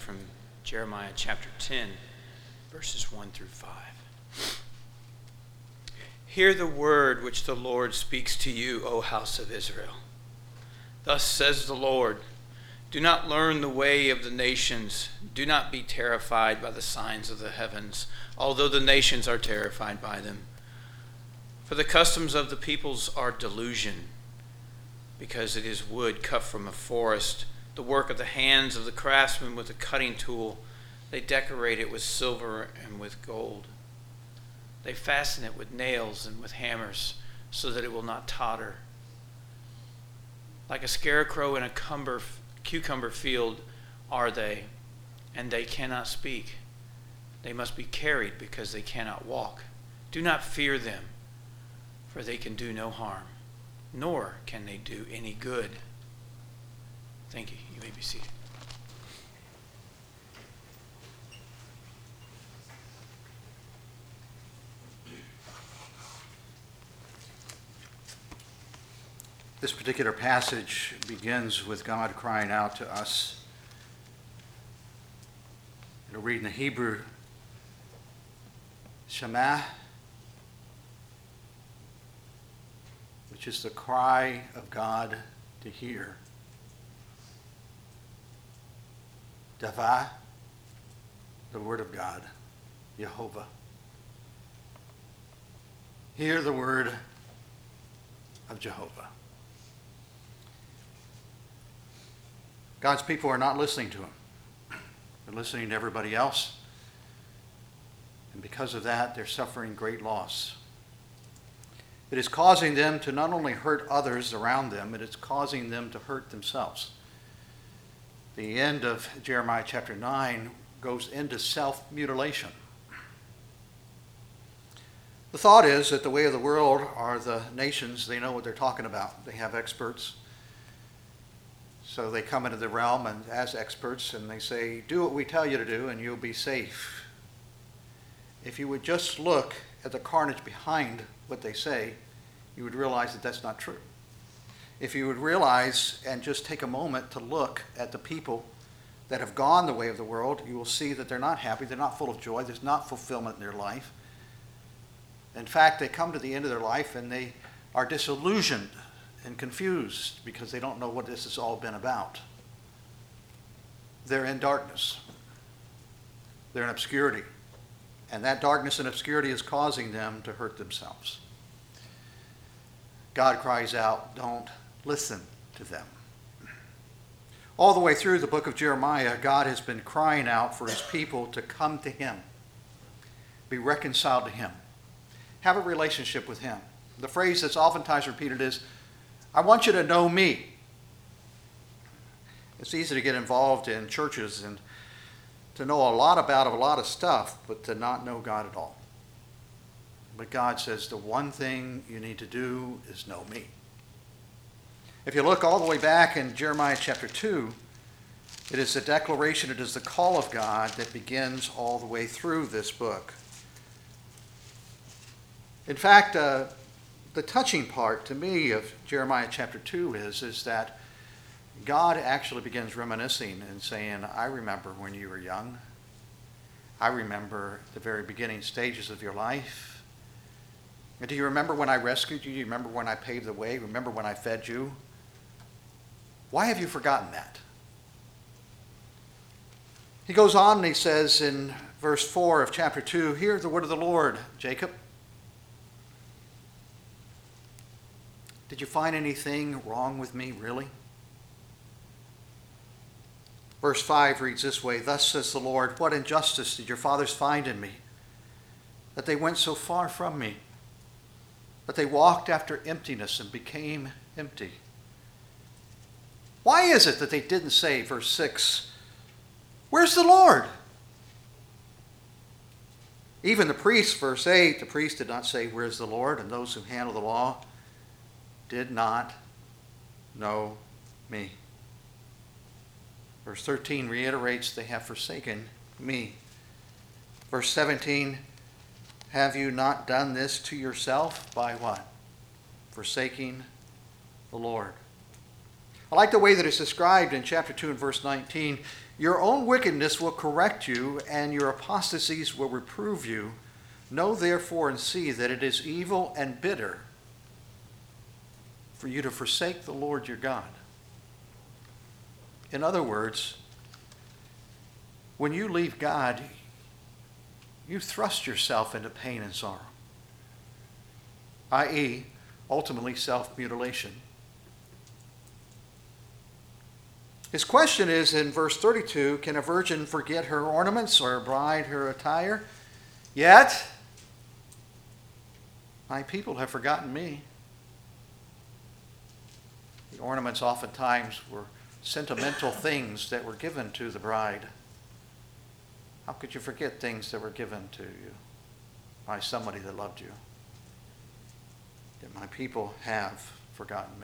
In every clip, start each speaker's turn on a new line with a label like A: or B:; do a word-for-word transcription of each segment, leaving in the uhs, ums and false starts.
A: from Jeremiah chapter ten, verses one through five. Hear the word which the Lord speaks to you, O house of Israel. Thus says the Lord, do not learn the way of the nations. Do not be terrified by the signs of the heavens, although the nations are terrified by them. For the customs of the peoples are delusion, because it is wood cut from a forest, the work of the hands of the craftsman with a cutting tool. They decorate it with silver and with gold. They fasten it with nails and with hammers, so that it will not totter. Like a scarecrow in a cumber, cucumber field are they, and they cannot speak. They must be carried because they cannot walk. Do not fear them, for they can do no harm, nor can they do any good. Thank you. You may be seated.
B: This particular passage begins with God crying out to us. It'll read in the Hebrew, Shema, which is the cry of God to hear. Davah, the word of God, Jehovah. Hear the word of Jehovah. God's people are not listening to him. They're listening to everybody else. And because of that, they're suffering great loss. It is causing them to not only hurt others around them, but it's causing them to hurt themselves. The end of Jeremiah chapter nine goes into self-mutilation. The thought is that the way of the world are the nations. They know what they're talking about. They have experts. So they come into the realm and as experts and they say, do what we tell you to do and you'll be safe. If you would just look at the carnage behind what they say, you would realize that that's not true. If you would realize and just take a moment to look at the people that have gone the way of the world, you will see that they're not happy, they're not full of joy, there's not fulfillment in their life. In fact, they come to the end of their life and they are disillusioned and confused because they don't know what this has all been about. They're in darkness. They're in obscurity. And that darkness and obscurity is causing them to hurt themselves. God cries out, don't listen to them. All the way through the book of Jeremiah, God has been crying out for his people to come to him, be reconciled to him, have a relationship with him. The phrase that's oftentimes repeated is, I want you to know me. It's easy to get involved in churches and to know a lot about a lot of stuff, but to not know God at all. But God says the one thing you need to do is know me. If you look all the way back in Jeremiah chapter two, it is the declaration, it is the call of God that begins all the way through this book. In fact, uh, the touching part to me of Jeremiah chapter two is, is that God actually begins reminiscing and saying, I remember when you were young. I remember the very beginning stages of your life. And do you remember when I rescued you? Do you remember when I paved the way? Remember when I fed you? Why have you forgotten that? He goes on and he says in verse four of chapter two, hear the word of the Lord, Jacob. Did you find anything wrong with me, really? Verse five reads this way, thus says the Lord, what injustice did your fathers find in me, that they went so far from me, that they walked after emptiness and became empty? Why is it that they didn't say, verse six, where's the Lord? Even the priests, verse eight, the priest did not say, where's the Lord? And those who handle the law did not know me. Verse thirteen reiterates, they have forsaken me. Verse seventeen, have you not done this to yourself by what? Forsaking the Lord. I like the way that it's described in chapter two and verse nineteen. Your own wickedness will correct you, and your apostasies will reprove you. Know therefore and see that it is evil and bitter for you to forsake the Lord your God. In other words, when you leave God, you thrust yourself into pain and sorrow, that is, ultimately self-mutilation. His question is in verse thirty-two, can a virgin forget her ornaments or a bride her attire? Yet, my people have forgotten me. The ornaments oftentimes were sentimental things that were given to the bride. How could you forget things that were given to you by somebody that loved you? Yet my people have forgotten me.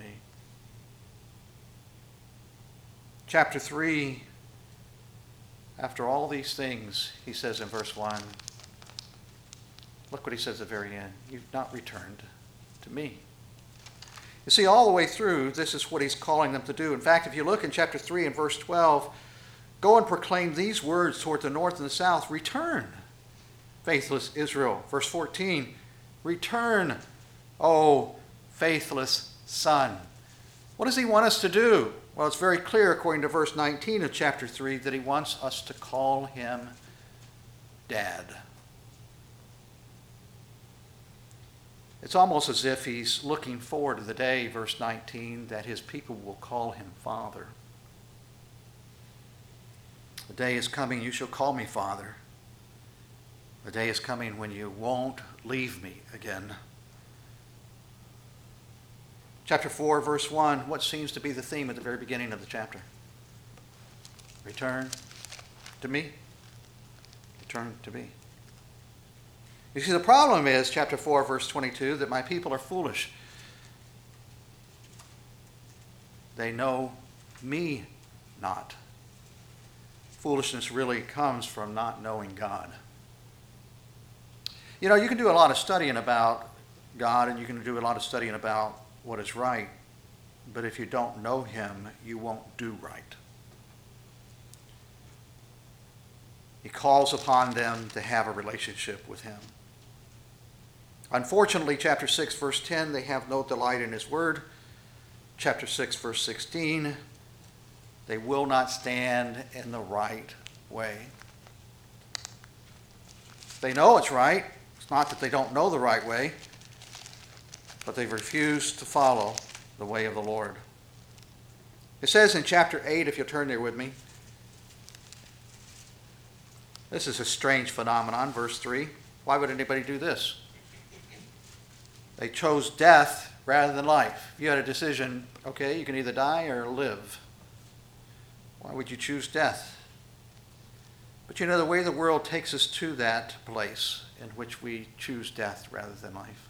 B: Chapter three, after all these things, he says in verse one, look what he says at the very end, you've not returned to me. You see, all the way through, this is what he's calling them to do. In fact, if you look in chapter three and verse twelve, go and proclaim these words toward the north and the south, return, faithless Israel. Verse fourteen, return, O faithless son. What does he want us to do? Well, it's very clear according to verse nineteen of chapter three that he wants us to call him Dad. It's almost as if he's looking forward to the day, verse nineteen, that his people will call him Father. The day is coming, you shall call me Father. The day is coming when you won't leave me again. Chapter four, verse one, what seems to be the theme at the very beginning of the chapter? Return to me. Return to me. You see, the problem is, chapter four, verse twenty-two, that my people are foolish. They know me not. Foolishness really comes from not knowing God. You know, you can do a lot of studying about God, and you can do a lot of studying about what is right, but if you don't know him, you won't do right. He calls upon them to have a relationship with him. Unfortunately, chapter six, verse ten, they have no delight in his word. Chapter six, verse sixteen, they will not stand in the right way. They know it's right. It's not that they don't know the right way, but they've refused to follow the way of the Lord. It says in chapter eight, if you'll turn there with me, this is a strange phenomenon, verse three. Why would anybody do this? They chose death rather than life. If you had a decision, okay, you can either die or live. Why would you choose death? But you know, the way the world takes us to that place in which we choose death rather than life.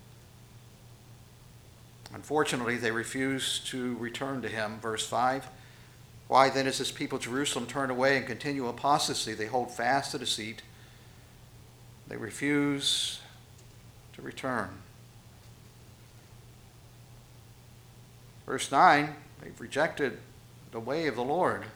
B: Unfortunately, they refuse to return to him. Verse five, why then is this people Jerusalem turned away and continue apostasy? They hold fast to deceit. They refuse to return. Verse nine, they've rejected the way of the Lord.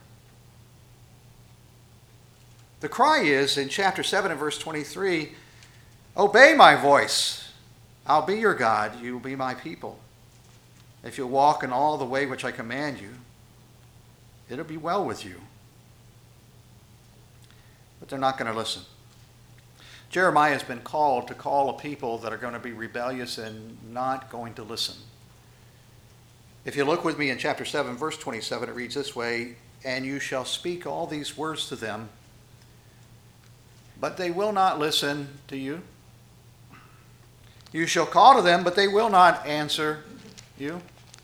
B: The cry is in chapter seven and verse twenty-three, obey my voice. I'll be your God. You will be my people. If you walk in all the way which I command you, it'll be well with you. But they're not going to listen. Jeremiah has been called to call a people that are going to be rebellious and not going to listen. If you look with me in chapter seven, verse twenty-seven, it reads this way, and you shall speak all these words to them, but they will not listen to you. You shall call to them, but they will not answer you.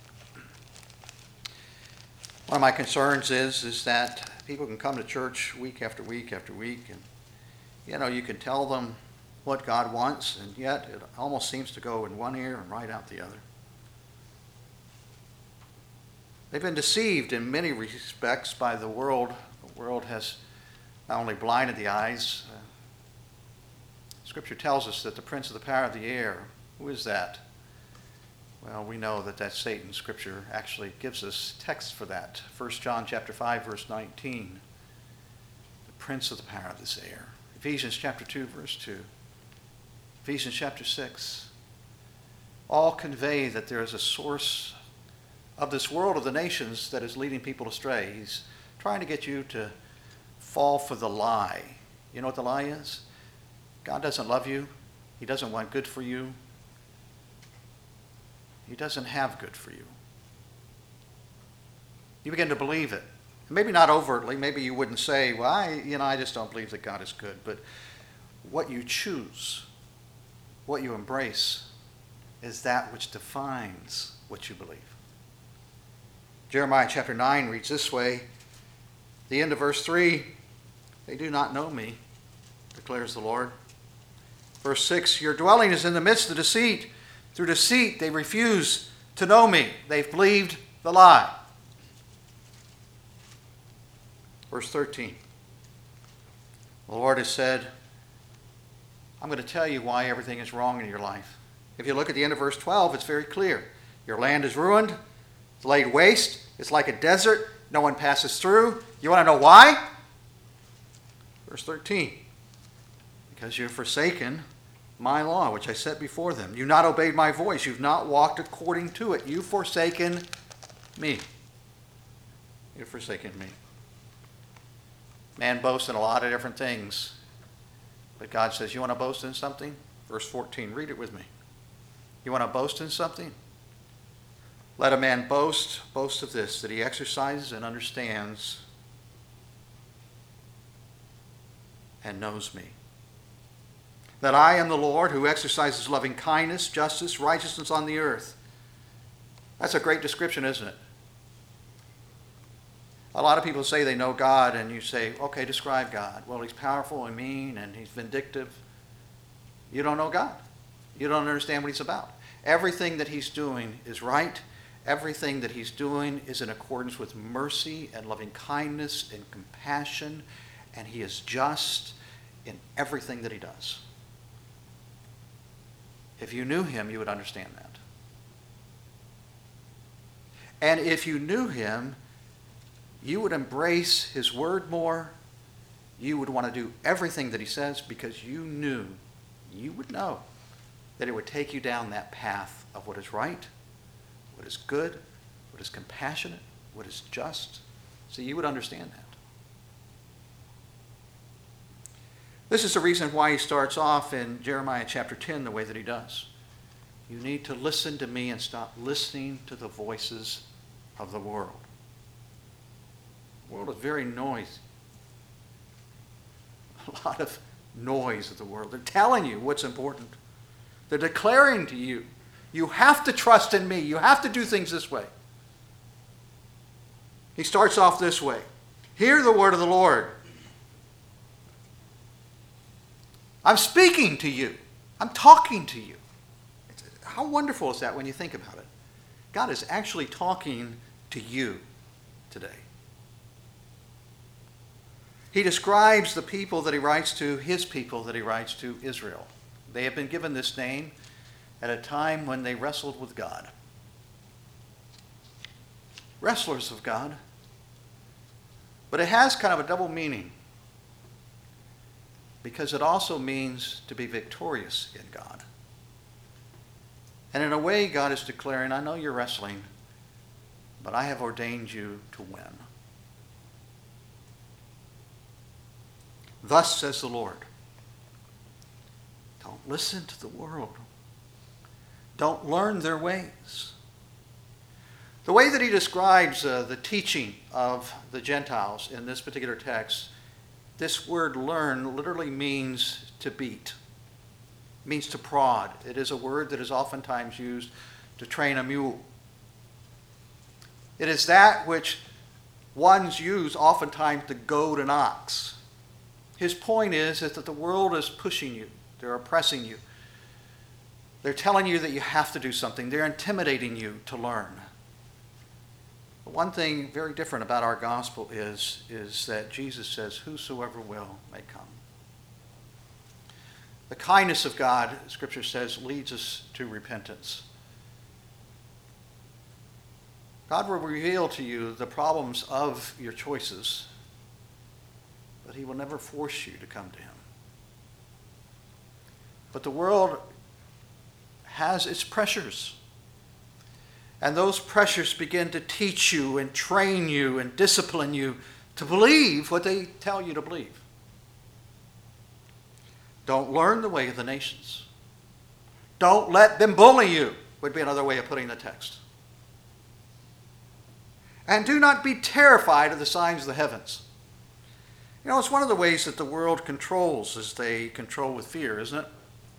B: One of my concerns is, is that people can come to church week after week after week, and you know, you can tell them what God wants, and yet it almost seems to go in one ear and right out the other. They've been deceived in many respects by the world. The world has not only blinded the eyes. Uh, Scripture tells us that the prince of the power of the air, who is that? Well, we know that that's Satan. Scripture actually gives us text for that. First John chapter five, verse nineteen. The prince of the power of this air. Ephesians chapter two, verse two. Ephesians chapter six. All convey that there is a source of this world of the nations that is leading people astray. He's trying to get you to fall for the lie. You know what the lie is? God doesn't love you. He doesn't want good for you. He doesn't have good for you. You begin to believe it. Maybe not overtly. Maybe you wouldn't say, well, I, you know, I just don't believe that God is good. But what you choose, what you embrace, is that which defines what you believe. Jeremiah chapter nine reads this way. The end of verse three, they do not know me, declares the Lord. Verse six, your dwelling is in the midst of deceit. Through deceit, they refuse to know me. They've believed the lie. Verse thirteen, the Lord has said, I'm going to tell you why everything is wrong in your life. If you look at the end of verse twelve, it's very clear. Your land is ruined. It's laid waste. It's like a desert. No one passes through. You want to know why? Verse thirteen, because you've forsaken my law, which I set before them. You've not obeyed my voice. You've not walked according to it. You've forsaken me. You've forsaken me. Man boasts in a lot of different things. But God says, you want to boast in something? Verse fourteen, read it with me. You want to boast in something? Let a man boast, boast of this, that he exercises and understands and knows me. That I am the Lord who exercises loving kindness, justice, righteousness on the earth. That's a great description, isn't it? A lot of people say they know God, and you say, okay, describe God. Well, he's powerful and mean, and he's vindictive. You don't know God. You don't understand what he's about. Everything that he's doing is right. Everything that he's doing is in accordance with mercy and loving kindness and compassion, and he is just in everything that he does. If you knew him, you would understand that. And if you knew him, you would embrace his word more. You would want to do everything that he says because you knew, you would know that it would take you down that path of what is right, what is good, what is compassionate, what is just. So you would understand that. This is the reason why he starts off in Jeremiah chapter ten the way that he does. You need to listen to me and stop listening to the voices of the world. The world is very noisy. A lot of noise of the world. They're telling you what's important. They're declaring to you, you have to trust in me. You have to do things this way. He starts off this way. Hear the word of the Lord. I'm speaking to you. I'm talking to you. It's, how wonderful is that when you think about it? God is actually talking to you today. He describes the people that he writes to, his people that he writes to, Israel. They have been given this name at a time when they wrestled with God. Wrestlers of God. But it has kind of a double meaning, because it also means to be victorious in God. And in a way, God is declaring, I know you're wrestling, but I have ordained you to win. Thus says the Lord. Don't listen to the world. Don't learn their ways. The way that he describes uh, the teaching of the Gentiles in this particular text, this word learn literally means to beat. It means to prod. It is a word that is oftentimes used to train a mule. It is that which ones use oftentimes to goad an ox. His point is, is that the world is pushing you. They're oppressing you. They're telling you that you have to do something. They're intimidating you to learn. But one thing very different about our gospel is, is that Jesus says, whosoever will may come. The kindness of God, Scripture says, leads us to repentance. God will reveal to you the problems of your choices, but he will never force you to come to him. But the world has its pressures. And those pressures begin to teach you and train you and discipline you to believe what they tell you to believe. Don't learn the way of the nations. Don't let them bully you, would be another way of putting the text. And do not be terrified of the signs of the heavens. You know, it's one of the ways that the world controls, is they control with fear, isn't it?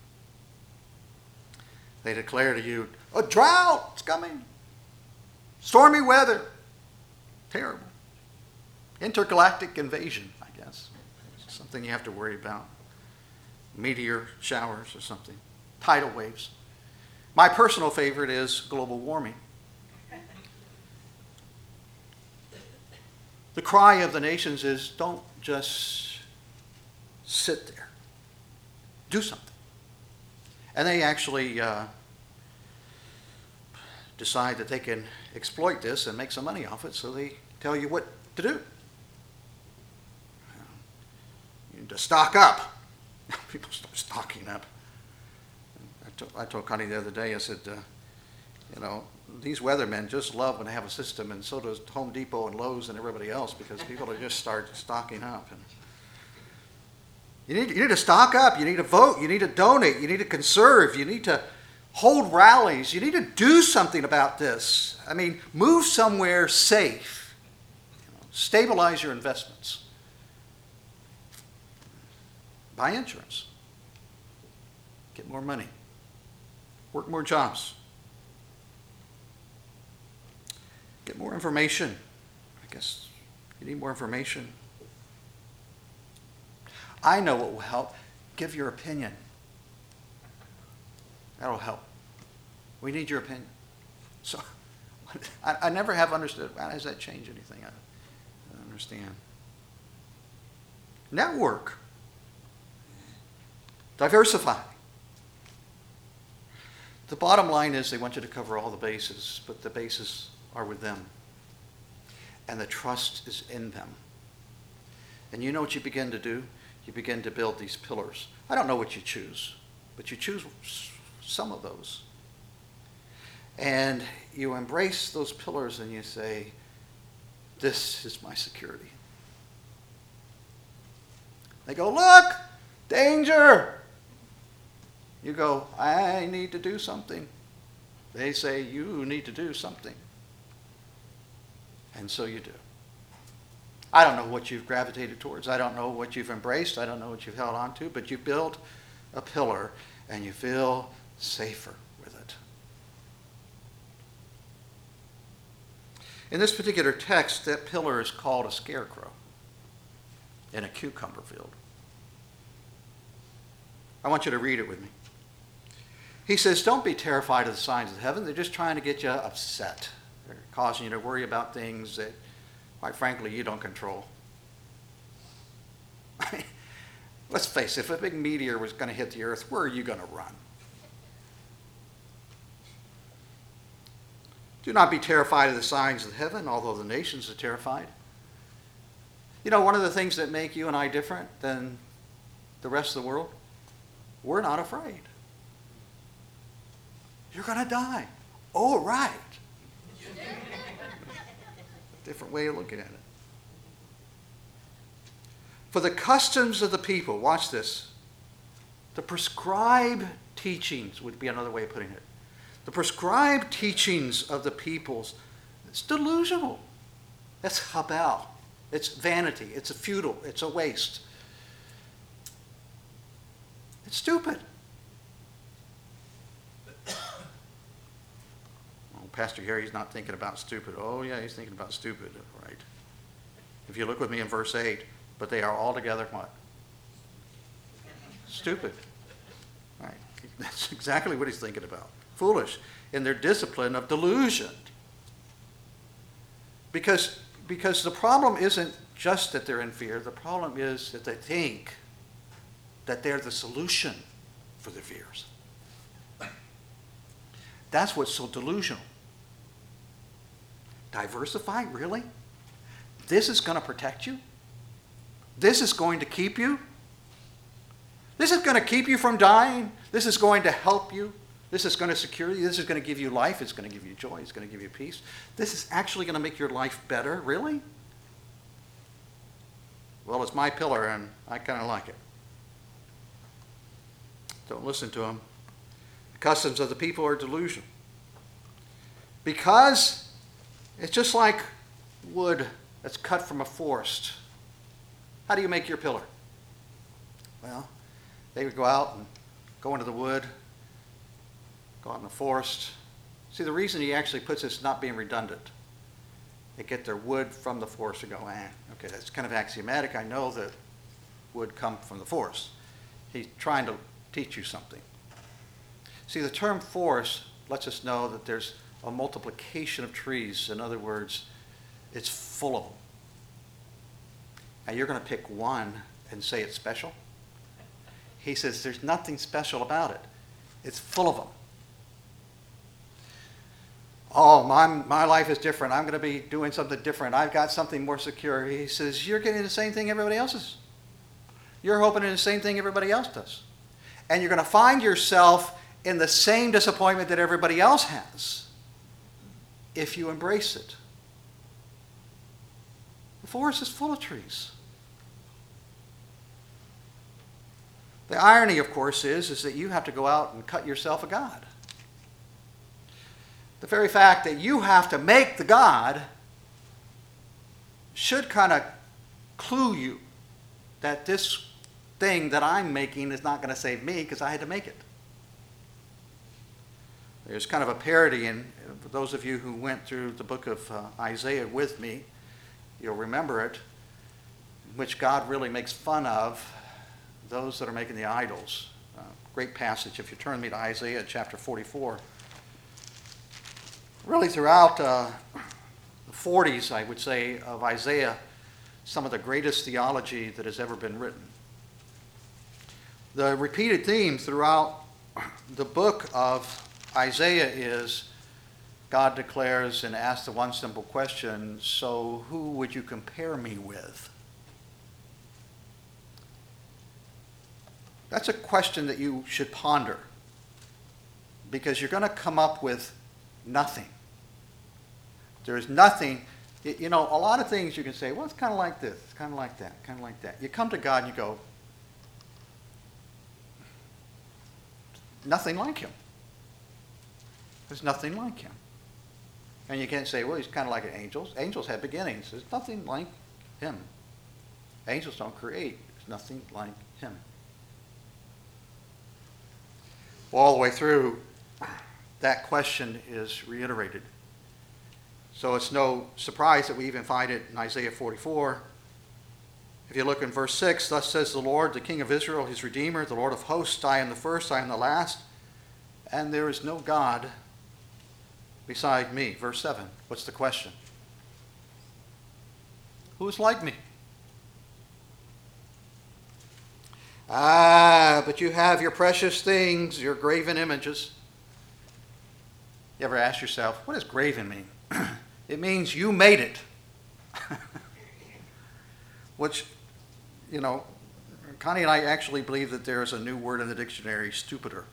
B: They declare to you, a drought is coming. Stormy weather. Terrible. Intergalactic invasion, I guess. It's something you have to worry about. Meteor showers or something. Tidal waves. My personal favorite is global warming. The cry of the nations is, don't just sit there. Do something. And they actually uh, decide that they can exploit this and make some money off it, so they tell you what to do. You need to stock up. People start stocking up. I told, I told Connie the other day, I said, uh, you know, these weathermen just love when they have a system, and so does Home Depot and Lowe's and everybody else, because people will just start stocking up. And you need, you need to stock up. You need to vote. You need to donate. You need to conserve. You need to hold rallies. You need to do something about this. I mean, move somewhere safe. You know, stabilize your investments. Buy insurance. Get more money. Work more jobs. Get more information. I guess you need more information. I know what will help. Give your opinion. That'll help. We need your opinion. So, I, I never have understood, how does that change anything? I don't understand. Network. Diversify. The bottom line is they want you to cover all the bases, but the bases are with them. And the trust is in them. And you know what you begin to do? You begin to build these pillars. I don't know what you choose, but you choose some of those. And you embrace those pillars and you say, this is my security. They go, look, danger. You go, I need to do something. They say, you need to do something. And so you do. I don't know what you've gravitated towards. I don't know what you've embraced. I don't know what you've held on to. But you build a pillar and you feel safer with it. In this particular text, that pillar is called a scarecrow in a cucumber field. I want you to read it with me. He says, don't be terrified of the signs of heaven. They're just trying to get you upset. They're causing you to worry about things that, quite frankly, you don't control. Let's face it, if a big meteor was going to hit the earth, where are you going to run? Do not be terrified of the signs of heaven, although the nations are terrified. You know, one of the things that make you and I different than the rest of the world, we're not afraid. You're going to die. Oh, right. Different way of looking at it. For the customs of the people, watch this. The prescribed teachings would be another way of putting it. The prescribed teachings of the peoples, it's delusional. That's habal. It's vanity. It's a futile. It's a waste. It's stupid. Pastor Gary's not thinking about stupid. Oh, yeah, he's thinking about stupid, right? If you look with me in verse eight, but they are altogether what? Stupid. Right. That's exactly what he's thinking about. Foolish in their discipline of delusion. Because, because the problem isn't just that they're in fear. The problem is that they think that they're the solution for their fears. That's what's so delusional. Diversify? Really? This is going to protect you? This is going to keep you? This is going to keep you from dying? This is going to help you? This is going to secure you? This is going to give you life? It's going to give you joy? It's going to give you peace? This is actually going to make your life better? Really? Well, it's my pillar, and I kind of like it. Don't listen to them. The customs of the people are delusional. Because it's just like wood that's cut from a forest. How do you make your pillar? Well, they would go out and go into the wood, go out in the forest. See, the reason he actually puts this not being redundant. They get their wood from the forest and go, eh, okay, that's kind of axiomatic. I know that wood come from the forest. He's trying to teach you something. See, the term forest lets us know that there's a multiplication of trees. In other words, it's full of them. And you're going to pick one and say it's special? He says there's nothing special about it. It's full of them. Oh, my, my life is different. I'm going to be doing something different. I've got something more secure. He says, you're getting the same thing everybody else is. You're hoping in the same thing everybody else does. And you're going to find yourself in the same disappointment that everybody else has if you embrace it. The forest is full of trees. The irony, of course, is, is that you have to go out and cut yourself a god. The very fact that you have to make the god should kind of clue you that this thing that I'm making is not going to save me because I had to make it. There's kind of a parody, and for those of you who went through the book of uh, Isaiah with me, you'll remember it, in which God really makes fun of those that are making the idols. Uh, great passage. If you turn me to Isaiah chapter forty-four. Really throughout uh, the forties, I would say, of Isaiah, some of the greatest theology that has ever been written. The repeated theme throughout the book of Isaiah is God declares and asks the one simple question, so who would you compare me with? That's a question that you should ponder, because you're going to come up with nothing. There's nothing, you know, a lot of things you can say, well, it's kind of like this, it's kind of like that, kind of like that. You come to God and you go, nothing like him. There's nothing like him. And you can't say, well, he's kind of like angels. Angels have beginnings. There's nothing like him. Angels don't create. There's nothing like him. All the way through, that question is reiterated. So it's no surprise that we even find it in Isaiah forty-four. If you look in verse six, thus says the Lord, the King of Israel, his Redeemer, the Lord of hosts, I am the first, I am the last, and there is no God beside me. Verse seven, what's the question? Who is like me? Ah, but you have your precious things, your graven images. You ever ask yourself, what does graven mean? It means you made it. Which, you know, Connie and I actually believe that there is a new word in the dictionary, stupider.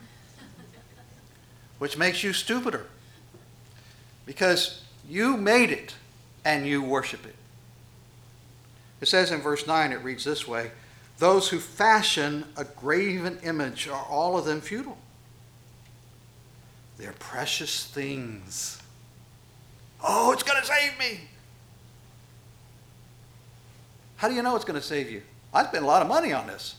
B: Which makes you stupider. Because you made it and you worship it. It says in verse nine, it reads this way, those who fashion a graven image are all of them futile. They're precious things. Oh, it's going to save me. How do you know it's going to save you? I spent a lot of money on this.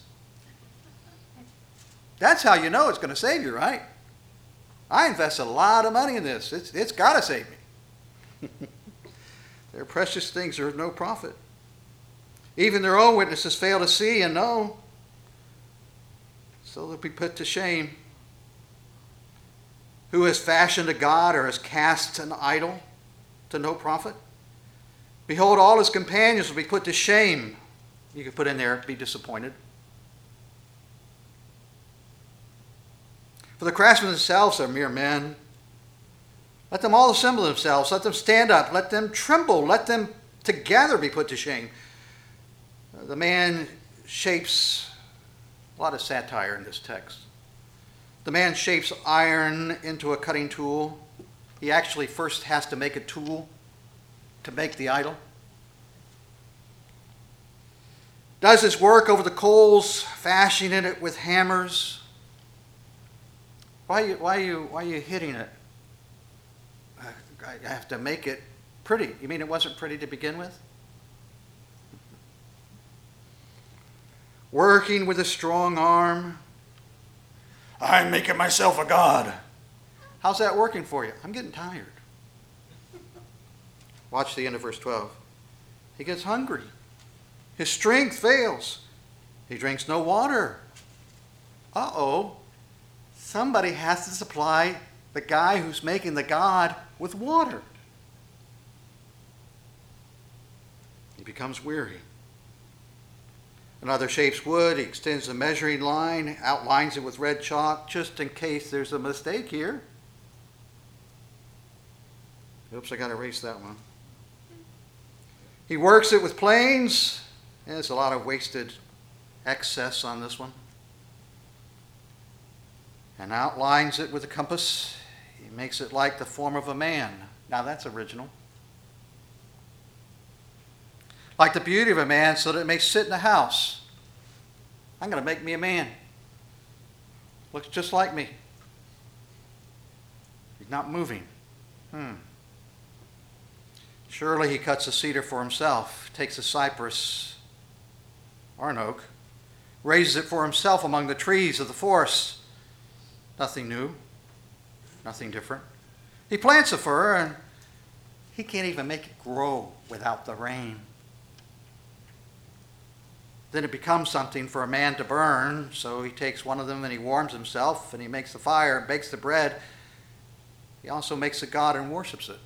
B: That's how you know it's going to save you, right? I invested a lot of money in this. It's, it's got to save me. They're precious things. They're of no profit. Even their own witnesses fail to see and know. So they'll be put to shame. Who has fashioned a god or has cast an idol to no profit? Behold, all his companions will be put to shame. You could put in there, be disappointed. For the craftsmen themselves are mere men. Let them all assemble themselves. Let them stand up. Let them tremble. Let them together be put to shame. The man shapes a lot of satire in this text. The man shapes iron into a cutting tool. He actually first has to make a tool to make the idol. Does his work over the coals, fashioning it with hammers. Why are you, why are you, why are you hitting it? I have to make it pretty. You mean it wasn't pretty to begin with? Working with a strong arm. I'm making myself a god. How's that working for you? I'm getting tired. Watch the end of verse twelve. He gets hungry. His strength fails. He drinks no water. Uh-oh. Somebody has to supply the guy who's making the god with water. He becomes weary. Another shapes wood. He extends the measuring line, outlines it with red chalk, just in case there's a mistake here. Oops, I got to erase that one. He works it with planes. And there's a lot of wasted excess on this one. And outlines it with a compass. He makes it like the form of a man. Now that's original. Like the beauty of a man, so that it may sit in a house. I'm going to make me a man. Looks just like me. He's not moving. Hmm. Surely he cuts a cedar for himself, takes a cypress or an oak, raises it for himself among the trees of the forest. Nothing new, nothing different. He plants a fir, and he can't even make it grow without the rain. Then it becomes something for a man to burn, so he takes one of them and he warms himself, and he makes the fire and bakes the bread. He also makes a god and worships it.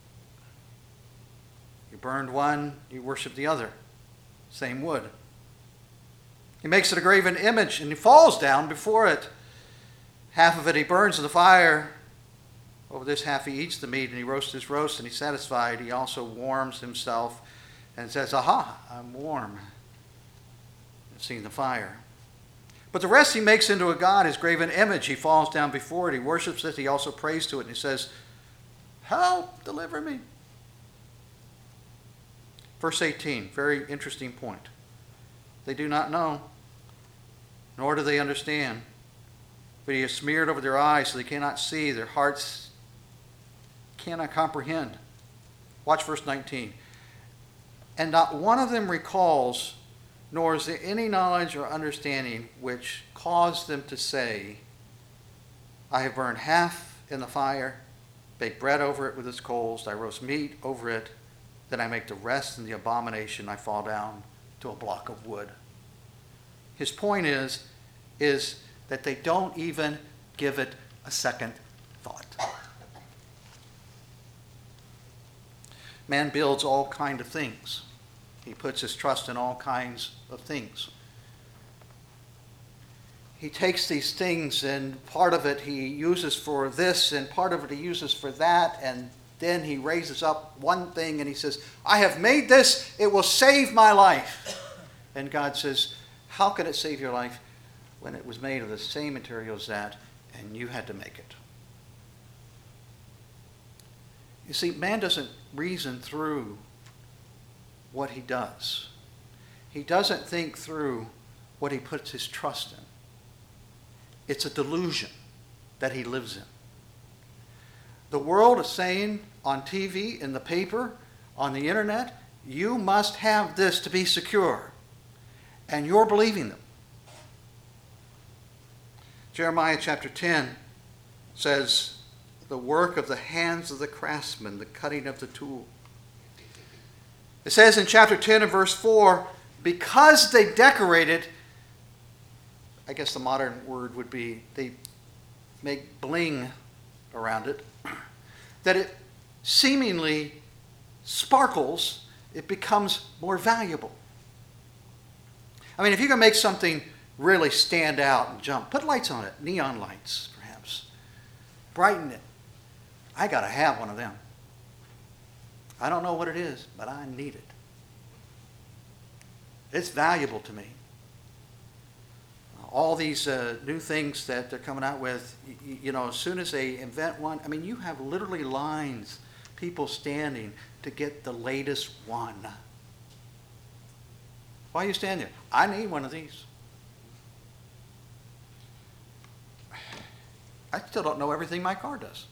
B: You burned one, you worship the other. Same wood. He makes it a graven image, and he falls down before it. Half of it he burns in the fire. Over this half he eats the meat, and he roasts his roast, and he's satisfied. He also warms himself and says, aha, I'm warm. I've seen the fire. But the rest he makes into a god, his graven image. He falls down before it. He worships it. He also prays to it, and he says, help, deliver me. Verse eighteen, very interesting point. They do not know, nor do they understand. But he has smeared over their eyes so they cannot see. Their hearts cannot comprehend. Watch verse nineteen. And not one of them recalls, nor is there any knowledge or understanding which caused them to say, I have burned half in the fire, baked bread over it with its coals, I roast meat over it, then I make the rest in the abomination, I fall down to a block of wood. His point is, is that they don't even give it a second thought. Man builds all kinds of things. He puts his trust in all kinds of things. He takes these things, and part of it he uses for this, and part of it he uses for that, and then he raises up one thing and he says, I have made this, it will save my life. And God says, how can it save your life when it was made of the same material as that and you had to make it? You see, man doesn't reason through what he does. He doesn't think through what he puts his trust in. It's a delusion that he lives in. The world is saying on T V, in the paper, on the internet, you must have this to be secure. And you're believing them. Jeremiah chapter ten says, the work of the hands of the craftsman, the cutting of the tool. It says in chapter ten and verse four, because they decorated, I guess the modern word would be, they make bling around it, that it seemingly sparkles, it becomes more valuable. I mean, if you can make something really stand out and jump, put lights on it, neon lights perhaps, brighten it, I got to have one of them. I don't know what it is, but I need it. It's valuable to me. All these uh, new things that they're coming out with, you, you know, as soon as they invent one, I mean, you have literally lines, people standing to get the latest one. Why are you standing there? I need one of these. I still don't know everything my car does.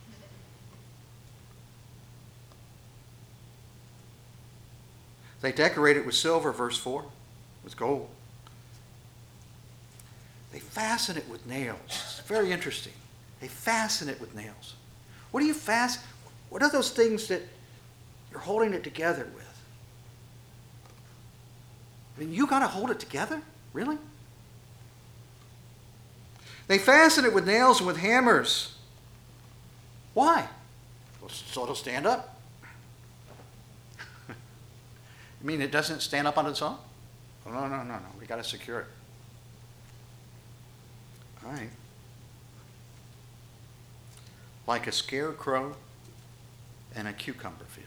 B: They decorate it with silver, verse four, with gold. They fasten it with nails. It's very interesting. They fasten it with nails. What do you fasten? What are those things that you're holding it together with? I mean, you got to hold it together? Really? They fasten it with nails and with hammers. Why? Well, so it'll stand up. You mean it doesn't stand up on its own? Oh, no, no, no, no. We got to secure it. All right. Like a scarecrow and a cucumber field.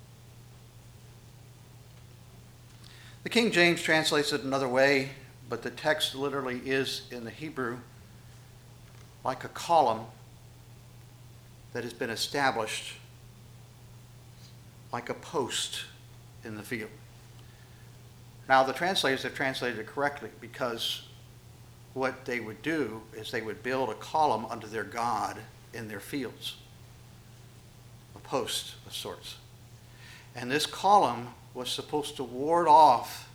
B: The King James translates it another way, but the text literally is in the Hebrew like a column that has been established like a post in the field. Now, the translators have translated it correctly because what they would do is they would build a column unto their God in their fields, a post of sorts. And this column was supposed to ward off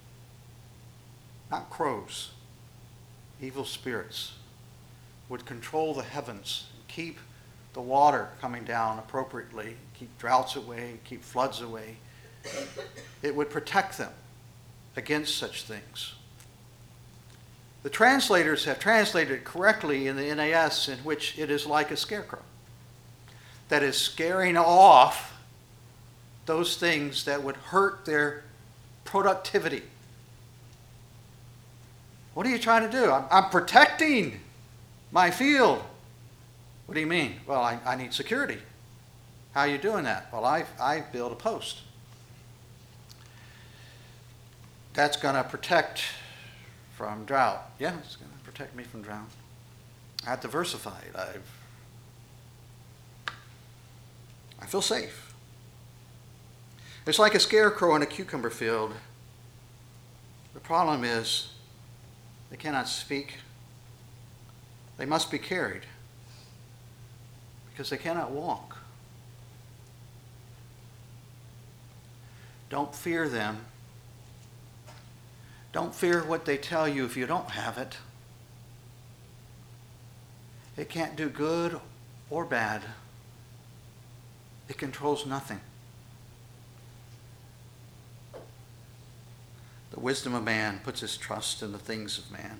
B: not crows, evil spirits, would control the heavens, keep the water coming down appropriately, keep droughts away, keep floods away. It would protect them against such things. The translators have translated it correctly in the N A S, in which it is like a scarecrow that is scaring off those things that would hurt their productivity. What are you trying to do? I'm, I'm protecting my field. What do you mean? Well, I, I need security. How are you doing that? Well, I, I build a post. That's going to protect from drought. Yeah, it's going to protect me from drought. I've diversified. I've, I feel safe. It's like a scarecrow in a cucumber field. The problem is they cannot speak. They must be carried because they cannot walk. Don't fear them. Don't fear what they tell you if you don't have it. It can't do good or bad. It controls nothing. The wisdom of man puts his trust in the things of man.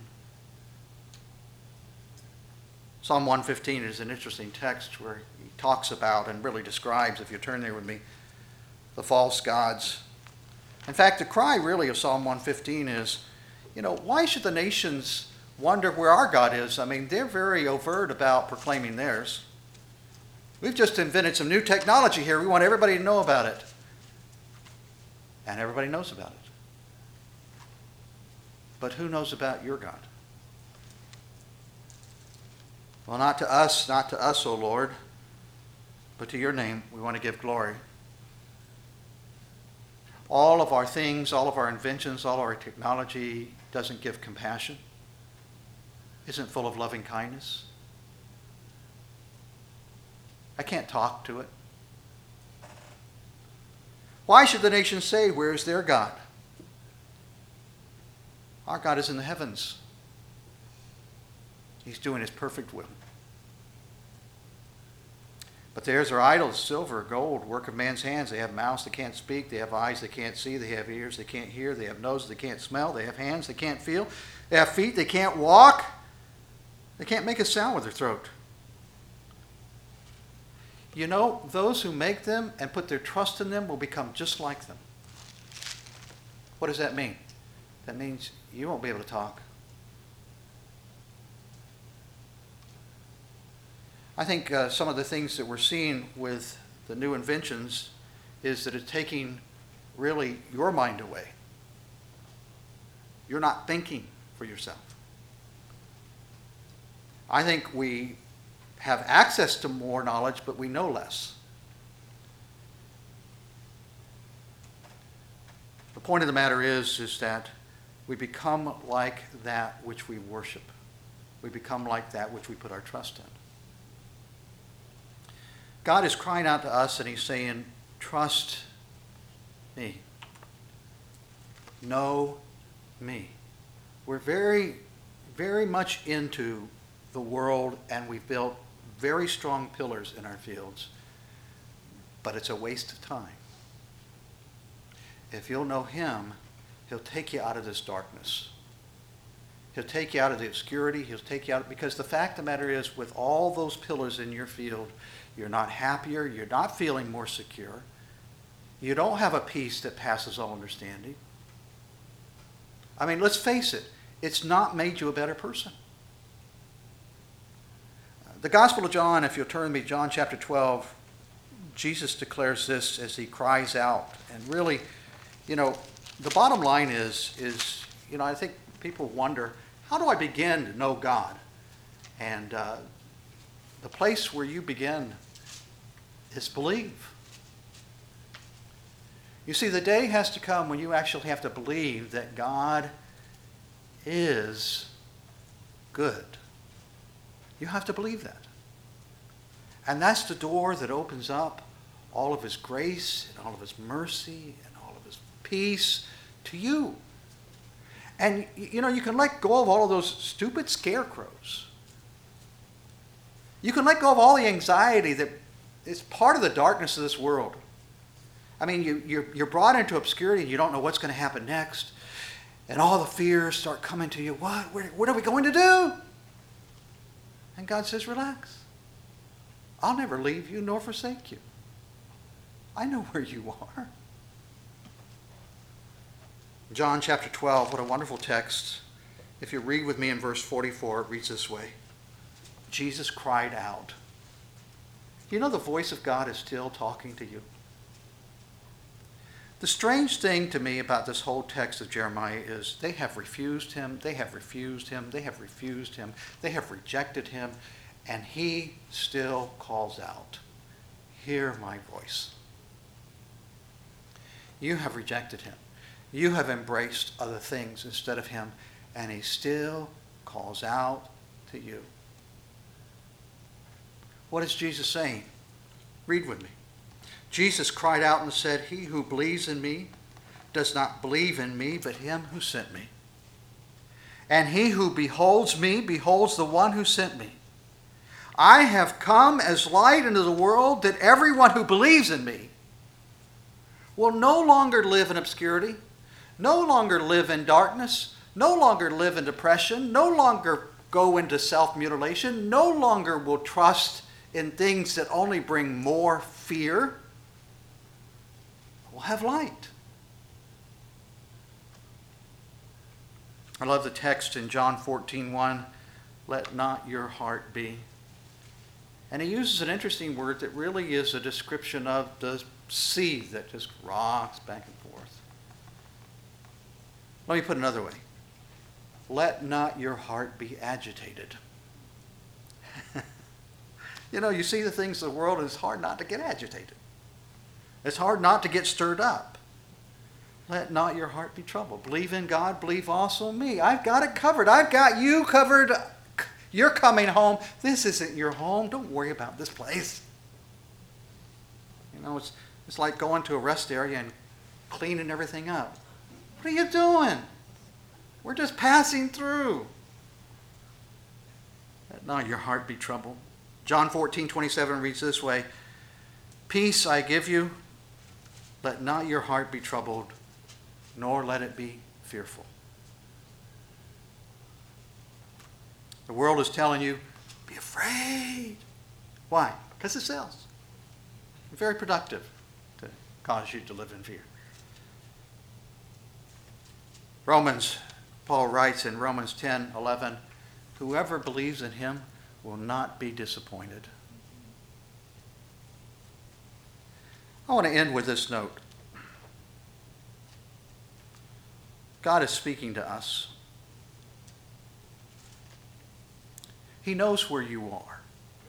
B: Psalm one fifteen is an interesting text where he talks about and really describes, if you turn there with me, the false gods. In fact, the cry really of Psalm one fifteen is, you know, why should the nations wonder where our God is? I mean, they're very overt about proclaiming theirs. We've just invented some new technology here. We want everybody to know about it. And everybody knows about it. But who knows about your God? Well, not to us, not to us, O Lord, but to your name we want to give glory. All of our things, all of our inventions, all of our technology doesn't give compassion, isn't full of loving kindness. I can't talk to it. Why should the nations say, where is their God? Our God is in the heavens. He's doing his perfect will. But theirs are idols, silver, gold, work of man's hands. They have mouths they can't speak. They have eyes they can't see. They have ears they can't hear. They have noses they can't smell. They have hands they can't feel. They have feet they can't walk. They can't make a sound with their throat. You know, those who make them and put their trust in them will become just like them. What does that mean? That means you won't be able to talk. I think uh, some of the things that we're seeing with the new inventions is that it's taking really your mind away. You're not thinking for yourself. I think we have access to more knowledge, but we know less. The point of the matter is, is that we become like that which we worship. We become like that which we put our trust in. God is crying out to us and he's saying, trust me. Know me. We're very, very much into the world and we've built very strong pillars in our fields, but it's a waste of time. If you'll know him, he'll take you out of this darkness. He'll take you out of the obscurity. He'll take you out, because the fact of the matter is, with all those pillars in your field, you're not happier, you're not feeling more secure. You don't have a peace that passes all understanding. I mean, let's face it, it's not made you a better person. The Gospel of John, if you'll turn me, John chapter twelve, Jesus declares this as he cries out. And really, you know, the bottom line is, is you know, I think people wonder, how do I begin to know God? And uh, the place where you begin is believe. You see, the day has to come when you actually have to believe that God is good. You have to believe that. And that's the door that opens up all of his grace and all of his mercy and all of his peace to you. And, you know, you can let go of all of those stupid scarecrows. You can let go of all the anxiety that is part of the darkness of this world. I mean, you, you're, you're brought into obscurity and you don't know what's going to happen next. And all the fears start coming to you. What? What are we going to do? And God says, relax. I'll never leave you nor forsake you. I know where you are. John chapter twelve, what a wonderful text. If you read with me in verse forty-four, it reads this way. Jesus cried out. You know the voice of God is still talking to you. The strange thing to me about this whole text of Jeremiah is they have refused him, they have refused him, they have refused him, they have rejected him, and he still calls out, hear my voice. You have rejected him. You have embraced other things instead of him, and he still calls out to you. What is Jesus saying? Read with me. Jesus cried out and said, he who believes in me does not believe in me, but him who sent me. And he who beholds me beholds the one who sent me. I have come as light into the world, that everyone who believes in me will no longer live in obscurity, no longer live in darkness, no longer live in depression, no longer go into self-mutilation, no longer will trust in things that only bring more fear. Will have light. I love the text in John fourteen one, let not your heart be. And he uses an interesting word that really is a description of the sea that just rocks back and forth. Let me put it another way. Let not your heart be agitated. You know, you see the things of the world, and it's hard not to get agitated. It's hard not to get stirred up. Let not your heart be troubled. Believe in God, believe also in me. I've got it covered. I've got you covered. You're coming home. This isn't your home. Don't worry about this place. You know, it's, it's like going to a rest area and cleaning everything up. What are you doing? We're just passing through. Let not your heart be troubled. John fourteen twenty-seven reads this way, peace I give you, let not your heart be troubled, nor let it be fearful. The world is telling you, be afraid. Why? Because it sells. It's very productive to cause you to live in fear. Romans, Paul writes in Romans ten eleven, whoever believes in him will not be disappointed. I want to end with this note. God is speaking to us. He knows where you are.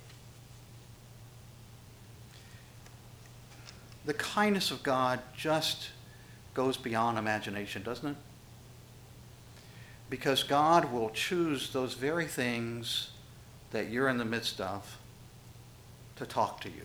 B: The kindness of God just goes beyond imagination, doesn't it? Because God will choose those very things that you're in the midst of to talk to you.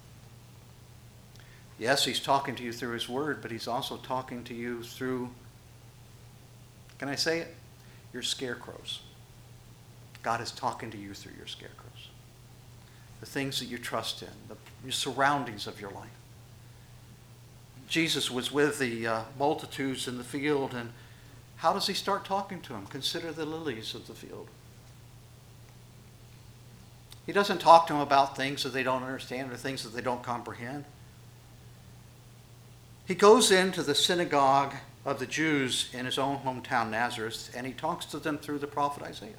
B: Yes, he's talking to you through his word, but he's also talking to you through, can I say it? Your scarecrows. God is talking to you through your scarecrows. The things that you trust in, the your surroundings of your life. Jesus was with the uh, multitudes in the field, and how does he start talking to them? Consider the lilies of the field. He doesn't talk to them about things that they don't understand or things that they don't comprehend. He goes into the synagogue of the Jews in his own hometown, Nazareth, and he talks to them through the prophet Isaiah.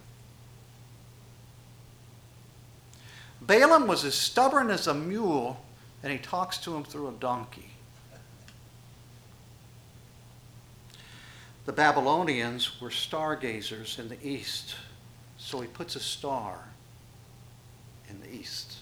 B: Balaam was as stubborn as a mule, and he talks to him through a donkey. The Babylonians were stargazers in the east, so he puts a star in the east.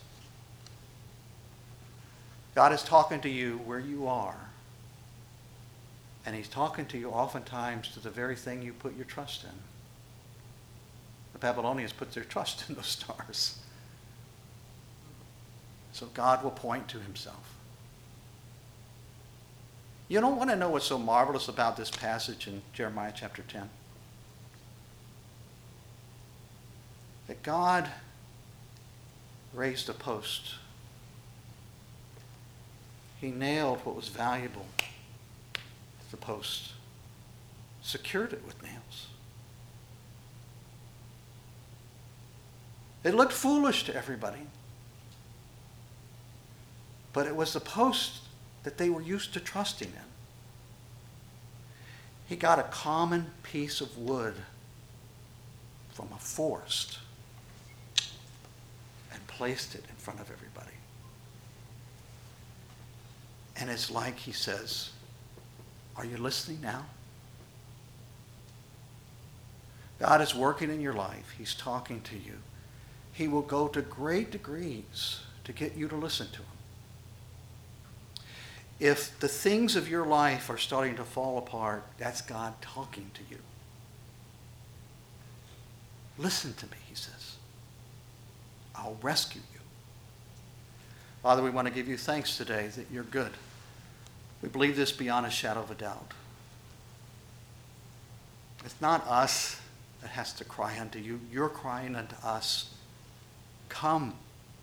B: God is talking to you where you are. And he's talking to you oftentimes to the very thing you put your trust in. The Babylonians put their trust in those stars. So God will point to himself. You don't want to know what's so marvelous about this passage in Jeremiah chapter ten? That God raised a post. He nailed what was valuable to the post, secured it with nails. It looked foolish to everybody, but it was the post that they were used to trusting in. He got a common piece of wood from a forest and placed it in front of everybody. And it's like he says, are you listening now? God is working in your life. He's talking to you. He will go to great degrees to get you to listen to him. If the things of your life are starting to fall apart, that's God talking to you. Listen to me, he says. I'll rescue you. Father, we want to give you thanks today that you're good. We believe this beyond a shadow of a doubt. It's not us that has to cry unto you. You're crying unto us. Come.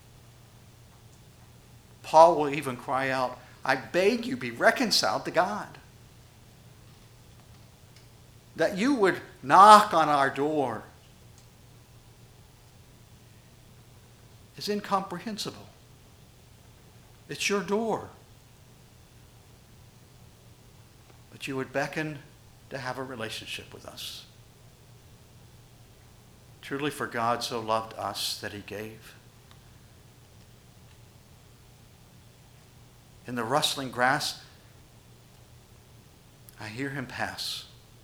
B: Paul will even cry out, I beg you, be reconciled to God. That you would knock on our door is incomprehensible. It's your door. But you would beckon to have a relationship with us. Truly, for God so loved us that he gave. In the rustling grass, I hear him pass.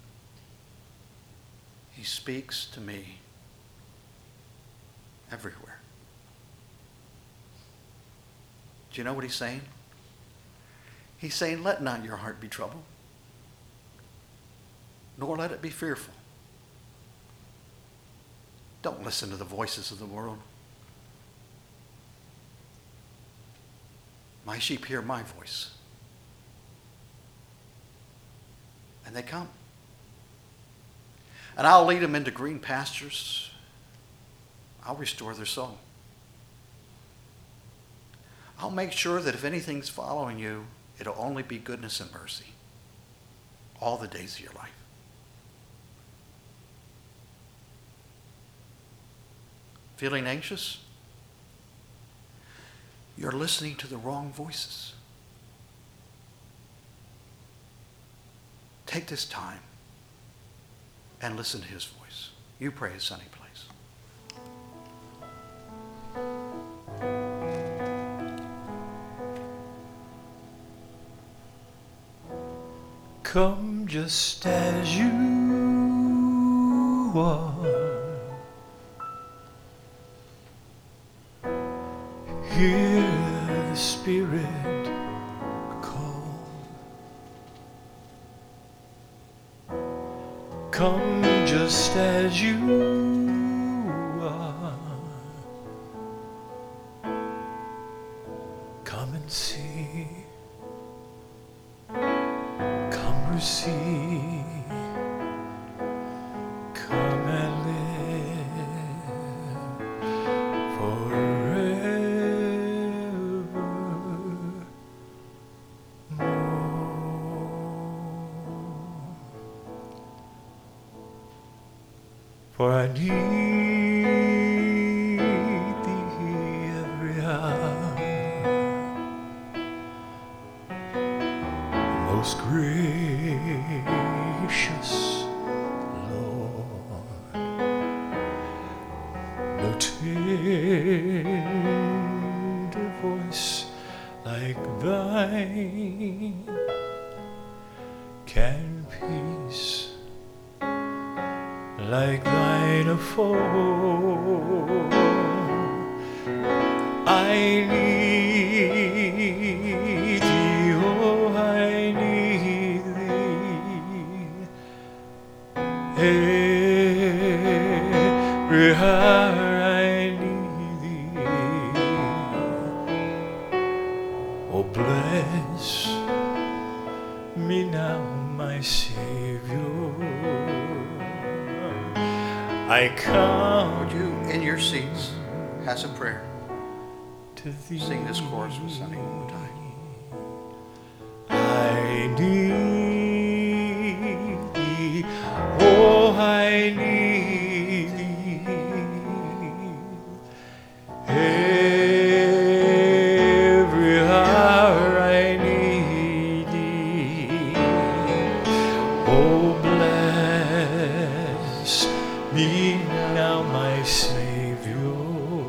B: He speaks to me everywhere. Do you know what he's saying? He's saying, let not your heart be troubled, nor let it be fearful. Don't listen to the voices of the world. My sheep hear my voice. And they come. And I'll lead them into green pastures. I'll restore their soul. I'll make sure that if anything's following you, it'll only be goodness and mercy all the days of your life. Feeling anxious? You're listening to the wrong voices. Take this time and listen to his voice. You pray his sunny place.
C: Come just as you are. Hear the Spirit call. Come just as you are. Come and see. Come receive. Come and live forevermore. For I need thee every hour, most gracious Lord. No tender voice like thine can peace like thine afford. I need thee, oh, I need thee. Every hour I need thee. Oh, bless me now, my Savior. I come.
B: Would you, in your seats, have some prayer?
C: To thee.
B: Sing this chorus with Sonny one more time.
C: I need thee, oh, I need thee. Every hour I need thee. Oh, bless me now, my Savior.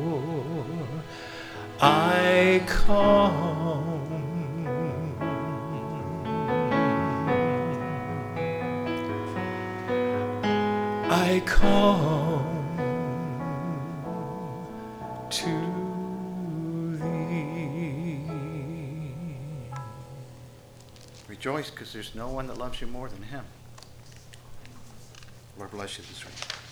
C: I come. I come to thee.
B: Rejoice, because there's no one that loves you more than him. Lord bless you this week.